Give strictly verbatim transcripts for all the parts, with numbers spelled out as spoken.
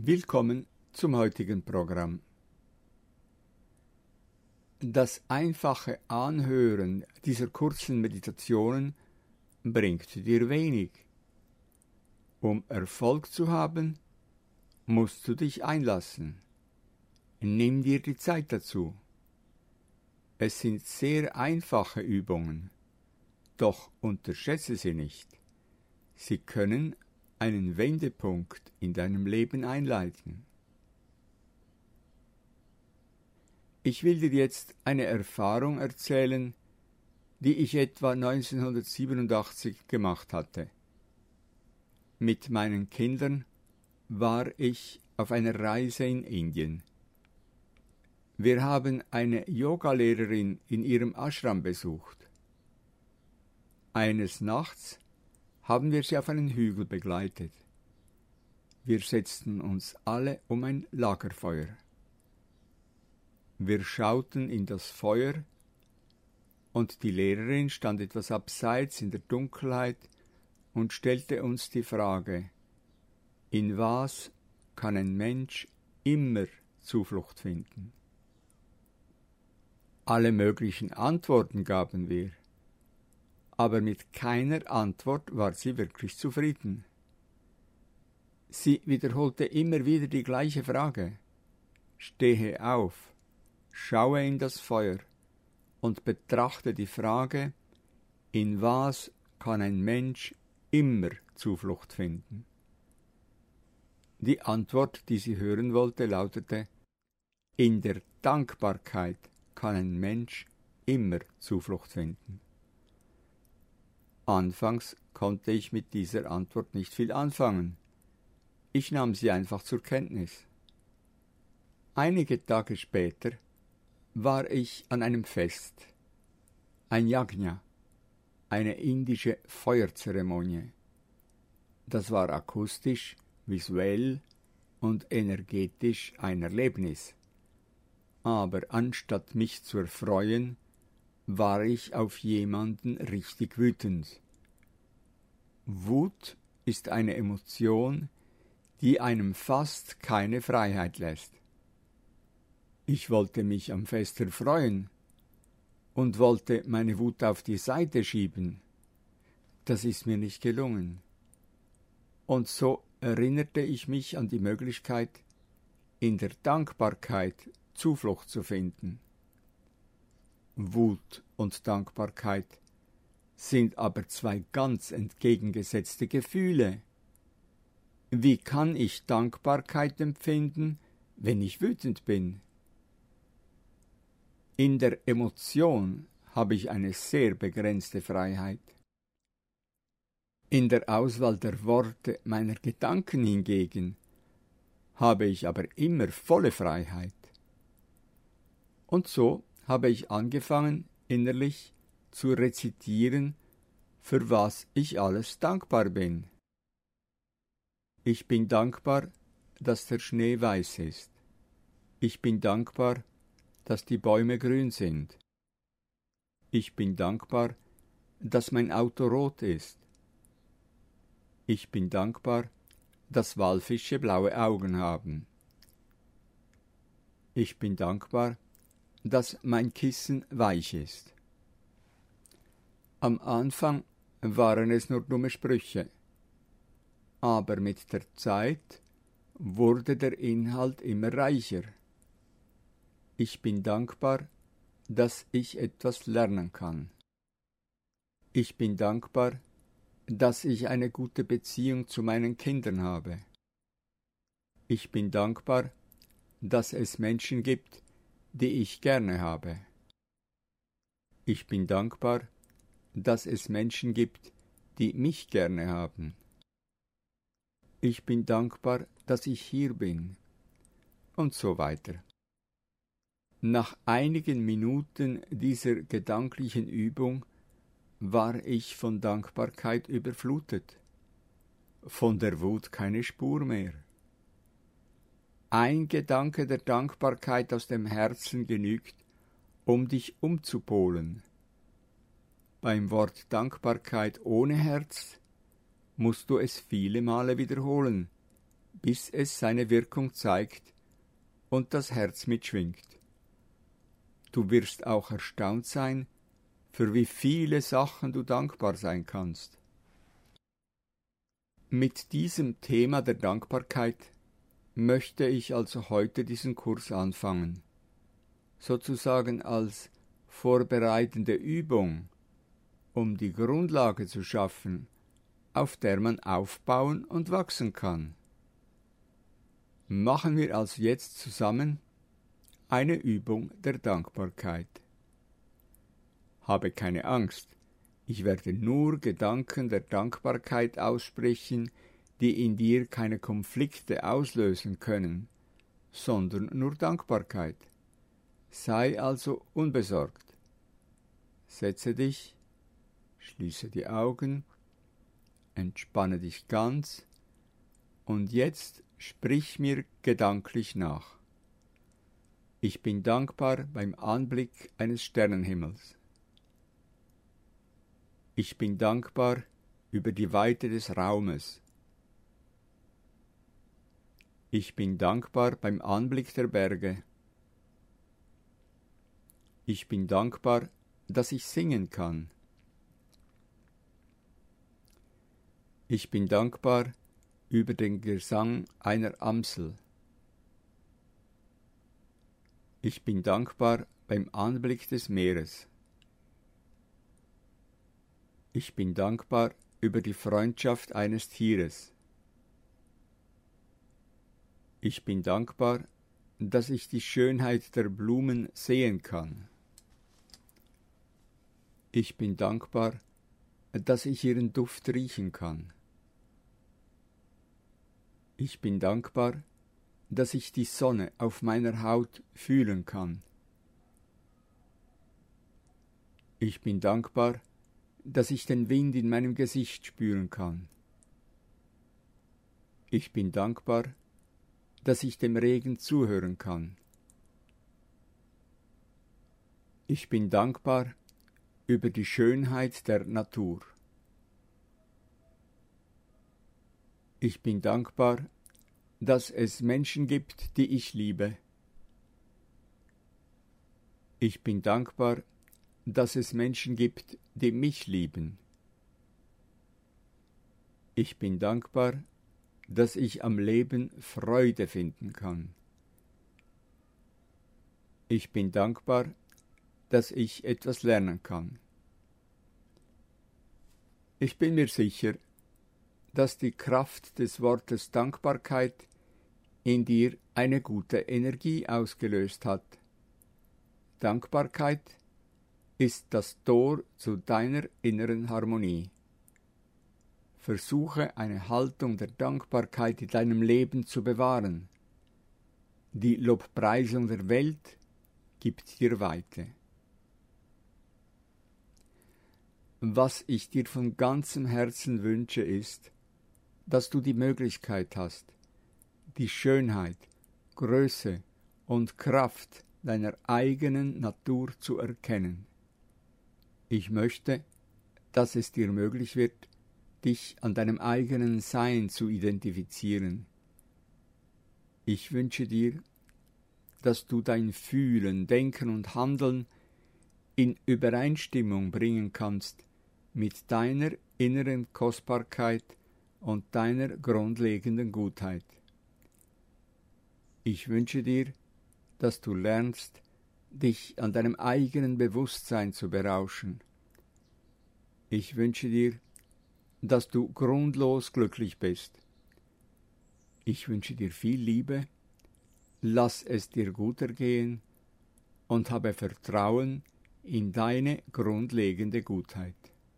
Willkommen zum heutigen Programm. Das einfache Anhören dieser kurzen Meditationen bringt dir wenig. Um Erfolg zu haben, musst du dich einlassen. Nimm dir die Zeit dazu. Es sind sehr einfache Übungen, doch unterschätze sie nicht. Sie können einen Wendepunkt in deinem Leben einleiten. Ich will dir jetzt eine Erfahrung erzählen, die ich etwa neunzehnhundertsiebenundachtzig gemacht hatte. Mit meinen Kindern war ich auf einer Reise in Indien. Wir haben eine Yogalehrerin in ihrem Ashram besucht. Eines Nachts haben wir sie auf einen Hügel begleitet. Wir setzten uns alle um ein Lagerfeuer. Wir schauten in das Feuer, und die Lehrerin stand etwas abseits in der Dunkelheit und stellte uns die Frage: In was kann ein Mensch immer Zuflucht finden? Alle möglichen Antworten gaben wir, aber mit keiner Antwort war sie wirklich zufrieden. Sie wiederholte immer wieder die gleiche Frage: Stehe auf, schaue in das Feuer und betrachte die Frage, in was kann ein Mensch immer Zuflucht finden? Die Antwort, die sie hören wollte, lautete: In der Dankbarkeit kann ein Mensch immer Zuflucht finden. Anfangs konnte ich mit dieser Antwort nicht viel anfangen. Ich nahm sie einfach zur Kenntnis. Einige Tage später war ich an einem Fest, ein Yajna, eine indische Feuerzeremonie. Das war akustisch, visuell und energetisch ein Erlebnis. Aber anstatt mich zu erfreuen, war ich auf jemanden richtig wütend. Wut ist eine Emotion, die einem fast keine Freiheit lässt. Ich wollte mich am Fest erfreuen und wollte meine Wut auf die Seite schieben. Das ist mir nicht gelungen. Und so erinnerte ich mich an die Möglichkeit, in der Dankbarkeit Zuflucht zu finden. Wut und Dankbarkeit sind aber zwei ganz entgegengesetzte Gefühle. Wie kann ich Dankbarkeit empfinden, wenn ich wütend bin? In der Emotion habe ich eine sehr begrenzte Freiheit. In der Auswahl der Worte meiner Gedanken hingegen habe ich aber immer volle Freiheit. Und so habe ich angefangen, innerlich zu rezitieren, für was ich alles dankbar bin. Ich bin dankbar, dass der Schnee weiß ist. Ich bin dankbar, dass die Bäume grün sind. Ich bin dankbar, dass mein Auto rot ist. Ich bin dankbar, dass Walfische blaue Augen haben. Ich bin dankbar, dass mein Kissen weich ist. Am Anfang waren es nur dumme Sprüche, aber mit der Zeit wurde der Inhalt immer reicher. Ich bin dankbar, dass ich etwas lernen kann. Ich bin dankbar, dass ich eine gute Beziehung zu meinen Kindern habe. Ich bin dankbar, dass es Menschen gibt, die ich gerne habe. Ich bin dankbar, dass es Menschen gibt, die mich gerne haben. Ich bin dankbar, dass ich hier bin. Und so weiter. Nach einigen Minuten dieser gedanklichen Übung war ich von Dankbarkeit überflutet. Von der Wut keine Spur mehr. Ein Gedanke der Dankbarkeit aus dem Herzen genügt, um dich umzupolen. Beim Wort Dankbarkeit ohne Herz musst du es viele Male wiederholen, bis es seine Wirkung zeigt und das Herz mitschwingt. Du wirst auch erstaunt sein, für wie viele Sachen du dankbar sein kannst. Mit diesem Thema der Dankbarkeit möchte ich also heute diesen Kurs anfangen, sozusagen als vorbereitende Übung, um die Grundlage zu schaffen, auf der man aufbauen und wachsen kann. Machen wir also jetzt zusammen eine Übung der Dankbarkeit. Habe keine Angst, ich werde nur Gedanken der Dankbarkeit aussprechen, die in dir keine Konflikte auslösen können, sondern nur Dankbarkeit. Sei also unbesorgt. Setze dich, schließe die Augen, entspanne dich ganz und jetzt sprich mir gedanklich nach. Ich bin dankbar beim Anblick eines Sternenhimmels. Ich bin dankbar über die Weite des Raumes. Ich bin dankbar beim Anblick der Berge. Ich bin dankbar, dass ich singen kann. Ich bin dankbar über den Gesang einer Amsel. Ich bin dankbar beim Anblick des Meeres. Ich bin dankbar über die Freundschaft eines Tieres. Ich bin dankbar, dass ich die Schönheit der Blumen sehen kann. Ich bin dankbar, dass ich ihren Duft riechen kann. Ich bin dankbar, dass ich die Sonne auf meiner Haut fühlen kann. Ich bin dankbar, dass ich den Wind in meinem Gesicht spüren kann. Ich bin dankbar, dass ich dem Regen zuhören kann. Ich bin dankbar über die Schönheit der Natur. Ich bin dankbar, dass es Menschen gibt, die ich liebe. Ich bin dankbar, dass es Menschen gibt, die mich lieben. Ich bin dankbar, dass ich am Leben Freude finden kann. Ich bin dankbar, dass ich etwas lernen kann. Ich bin mir sicher, dass die Kraft des Wortes Dankbarkeit in dir eine gute Energie ausgelöst hat. Dankbarkeit ist das Tor zu deiner inneren Harmonie. Versuche eine Haltung der Dankbarkeit in deinem Leben zu bewahren. Die Lobpreisung der Welt gibt dir Weite. Was ich dir von ganzem Herzen wünsche, ist, dass du die Möglichkeit hast, die Schönheit, Größe und Kraft deiner eigenen Natur zu erkennen. Ich möchte, dass es dir möglich wird, dich an deinem eigenen Sein zu identifizieren. Ich wünsche dir, dass du dein Fühlen, Denken und Handeln in Übereinstimmung bringen kannst mit deiner inneren Kostbarkeit und deiner grundlegenden Gutheit. Ich wünsche dir, dass du lernst, dich an deinem eigenen Bewusstsein zu berauschen. Ich wünsche dir, dass du grundlos glücklich bist. Ich wünsche dir viel Liebe, lass es dir gut ergehen und habe Vertrauen in deine grundlegende Gutheit.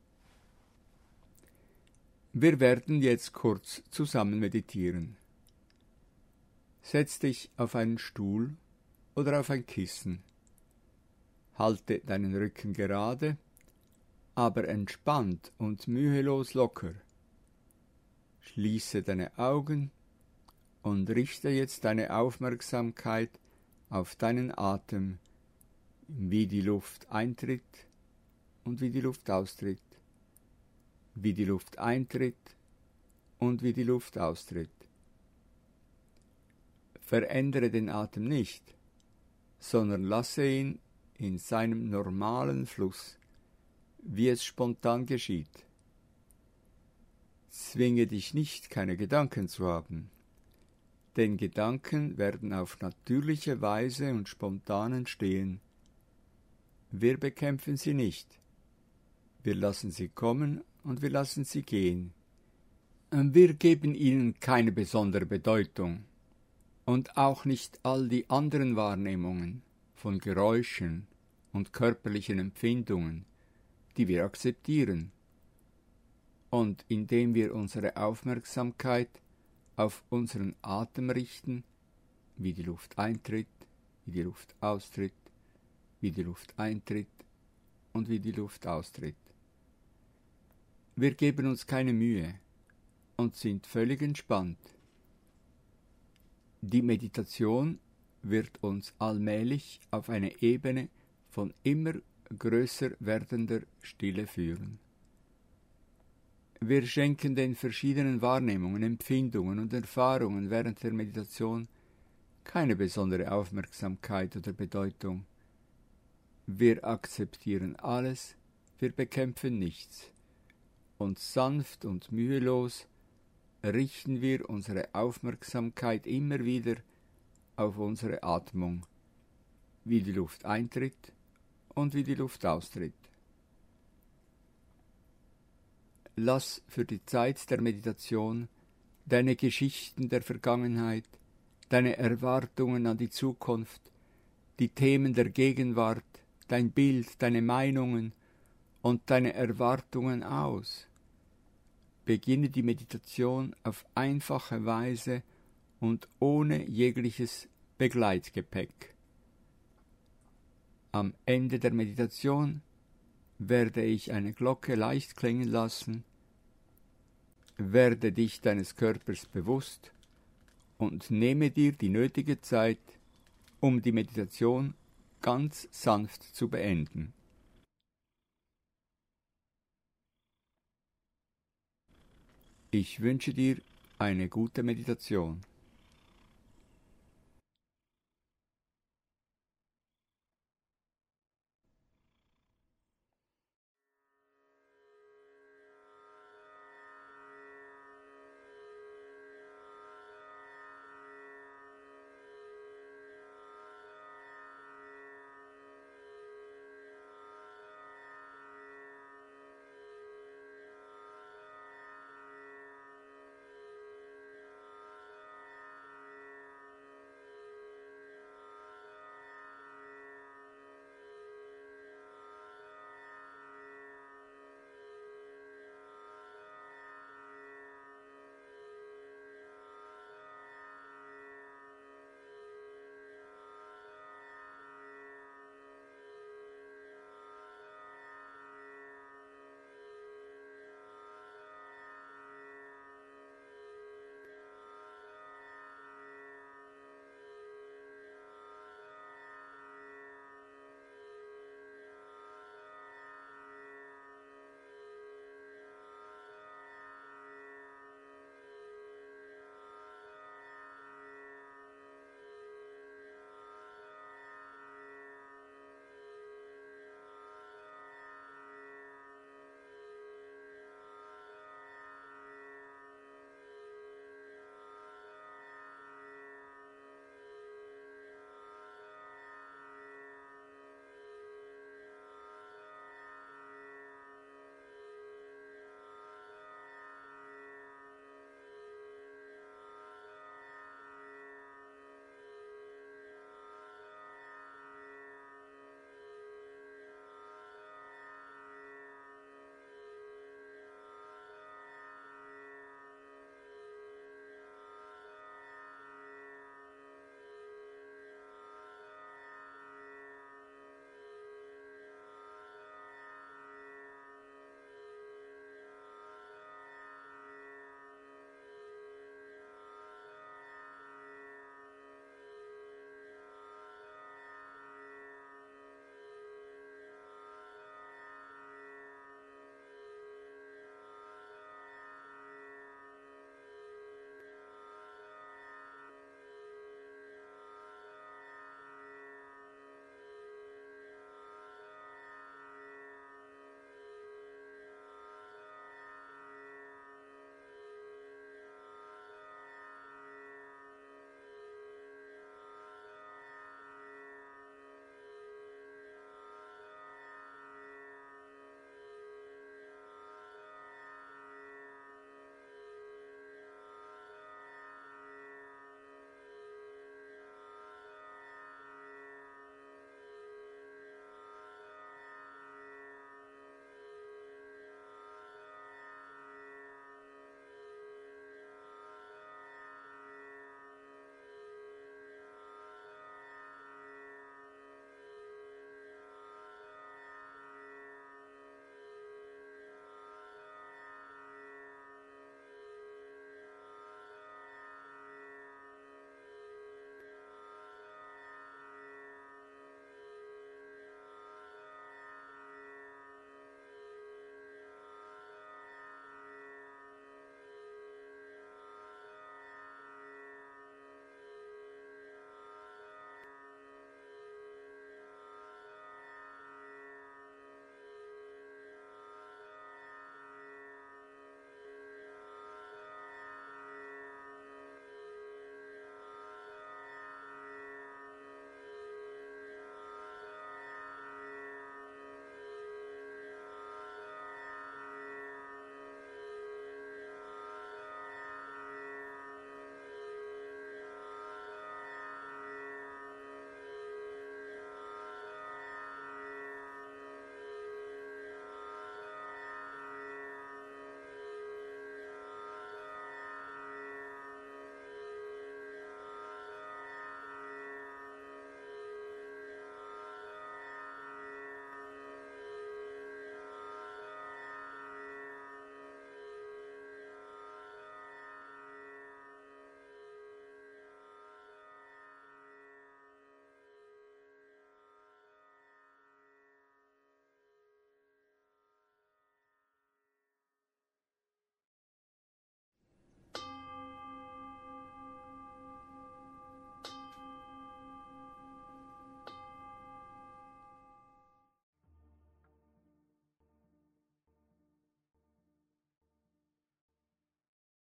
Wir werden jetzt kurz zusammen meditieren. Setz dich auf einen Stuhl oder auf ein Kissen. Halte deinen Rücken gerade, aber entspannt und mühelos locker. Schließe deine Augen und richte jetzt deine Aufmerksamkeit auf deinen Atem, wie die Luft eintritt und wie die Luft austritt, wie die Luft eintritt und wie die Luft austritt. Verändere den Atem nicht, sondern lasse ihn in seinem normalen Fluss, wie es spontan geschieht. Zwinge dich nicht, keine Gedanken zu haben, denn Gedanken werden auf natürliche Weise und spontan entstehen. Wir bekämpfen sie nicht. Wir lassen sie kommen und wir lassen sie gehen. Wir geben ihnen keine besondere Bedeutung und auch nicht all die anderen Wahrnehmungen von Geräuschen und körperlichen Empfindungen, die wir akzeptieren. Und indem wir unsere Aufmerksamkeit auf unseren Atem richten, wie die Luft eintritt, wie die Luft austritt, wie die Luft eintritt und wie die Luft austritt. Wir geben uns keine Mühe und sind völlig entspannt. Die Meditation wird uns allmählich auf eine Ebene von immer größer werdender Stille führen. Wir schenken den verschiedenen Wahrnehmungen, Empfindungen und Erfahrungen während der Meditation keine besondere Aufmerksamkeit oder Bedeutung. Wir akzeptieren alles, wir bekämpfen nichts. Und sanft und mühelos richten wir unsere Aufmerksamkeit immer wieder auf unsere Atmung, wie die Luft eintritt und wie die Luft austritt. Lass für die Zeit der Meditation deine Geschichten der Vergangenheit, deine Erwartungen an die Zukunft, die Themen der Gegenwart, dein Bild, deine Meinungen und deine Erwartungen aus. Beginne die Meditation auf einfache Weise und ohne jegliches Begleitgepäck. Am Ende der Meditation werde ich eine Glocke leicht klingen lassen, werde dich deines Körpers bewusst und nehme dir die nötige Zeit, um die Meditation ganz sanft zu beenden. Ich wünsche dir eine gute Meditation.